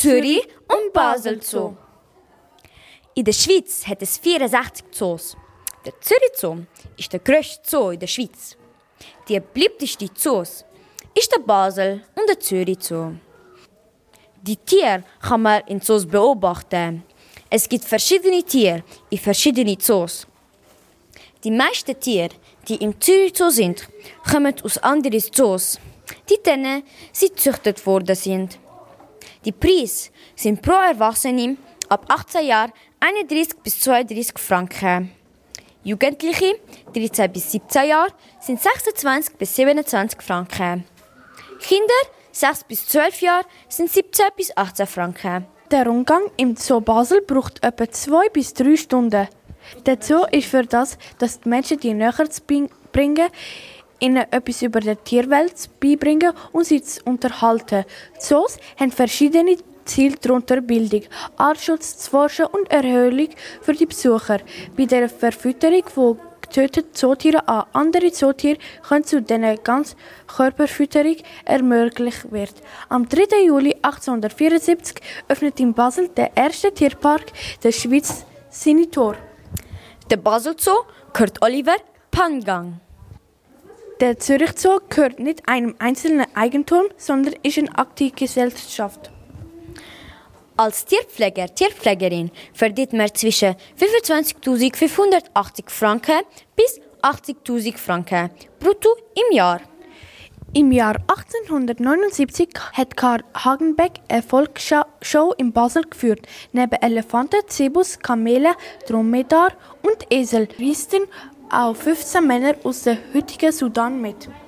Zürich und Basel Zoo. In der Schweiz hat es 64 Zoos. Der Zürich Zoo ist der grösste Zoo in der Schweiz. Die beliebtesten Zoos ist der Basel und der Zürich Zoo. Die Tiere kann man in Zoos beobachten. Es gibt verschiedene Tiere in verschiedenen Zoos. Die meisten Tiere, die im Zürich Zoo sind, kommen aus anderen Zoos, die denen sie gezüchtet worden sind. Die Preise sind pro Erwachsene ab 18 Jahren 31 bis 32 Franken. Jugendliche, 13 bis 17 Jahre, sind 26 bis 27 Franken. Kinder, 6 bis 12 Jahre, sind 17 bis 18 Franken. Der Rundgang im Zoo Basel braucht etwa 2 bis 3 Stunden. Der Zoo ist für das, dass die Menschen die näher zu bringen, ihnen etwas über die Tierwelt beibringen und sie zu unterhalten. Zoos haben verschiedene Ziele, darunter Bildung, Artschutz, zu forschen und Erholung für die Besucher. Bei der Verfütterung von getöteten Zootieren an andere Zootiere kann zu dieser Ganzkörperfütterung ermöglicht werden. Am 3. Juli 1874 öffnet in Basel der erste Tierpark der Schweiz seine Tore. Der Basel Zoo gehört Oliver Pangang. Der Zürich Zoo gehört nicht einem einzelnen Eigentum, sondern ist eine Aktiengesellschaft. Als Tierpflegerin verdient man zwischen 25.580 Franken bis 80.000 Franken brutto im Jahr. Im Jahr 1879 hat Karl Hagenbeck eine Volksshow in Basel geführt. Neben Elefanten, Zebus, Kamelen, Dromedar und Esel reisten auch 15 Männer aus dem heutigen Sudan mit.